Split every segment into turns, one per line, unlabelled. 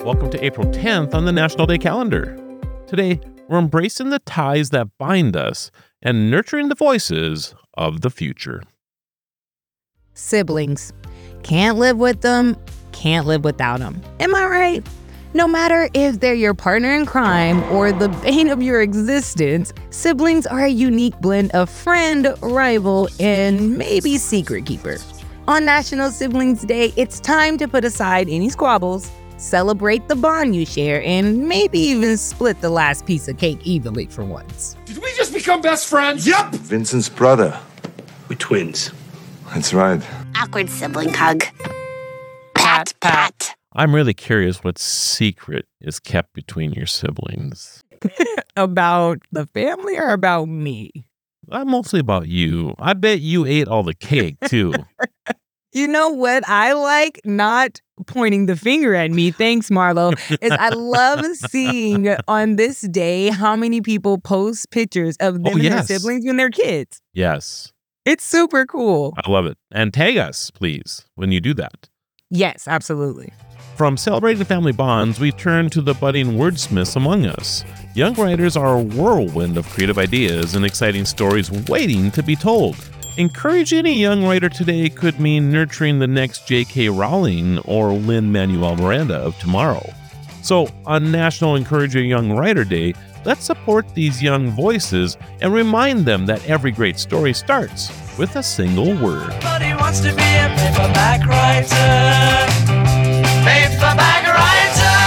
Welcome to April 10th on the National Day calendar. Today, we're embracing the ties that bind us and nurturing the voices of the future.
Siblings. Can't live with them, can't live without them. Am I right? No matter if they're your partner in crime or the bane of your existence, siblings are a unique blend of friend, rival, and maybe secret keeper. On National Siblings Day, it's time to put aside any squabbles, celebrate the bond you share, and maybe even split the last piece of cake evenly for once.
Did we just become best friends?
Yep! Vincent's brother.
We're twins.
That's right.
Awkward sibling hug. Pat, pat.
I'm really curious what secret is kept between your siblings.
About the family or about me?
Mostly about you. I bet you ate all the cake, too.
You know what I like? Not pointing the finger at me. Thanks, Marlo. Is I love seeing on this day how many people post pictures of them and their siblings when they're kids.
Yes.
It's super cool.
I love it. And tag us, please, when you do that.
Yes, absolutely.
From celebrating family bonds, we turn to the budding wordsmiths among us. Young writers are a whirlwind of creative ideas and exciting stories waiting to be told. Encouraging a young writer today could mean nurturing the next J.K. Rowling or Lin-Manuel Miranda of tomorrow. So, on National Encourage a Young Writer Day, let's support these young voices and remind them that every great story starts with a single word.
Everybody wants to be a paperback writer. Paperback writer.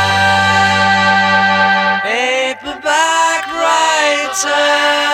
Paperback writer.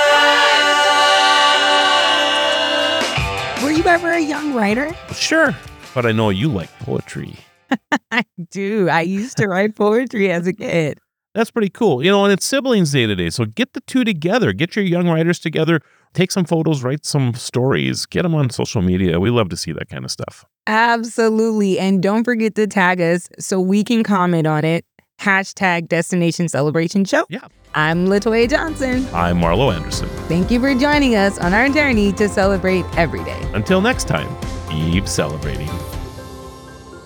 Were you ever a young writer?
Sure, but I know you like poetry.
I do. I used to write poetry as a kid.
That's pretty cool. And it's Siblings Day today, so get the two together. Get your young writers together. Take some photos, write some stories, get them on social media. We love to see that kind of stuff.
Absolutely. And don't forget to tag us so we can comment on it. Hashtag Destination Celebration Show.
Yeah.
I'm LaToya Johnson.
I'm Marlo Anderson.
Thank you for joining us on our journey to celebrate every day.
Until next time, keep celebrating.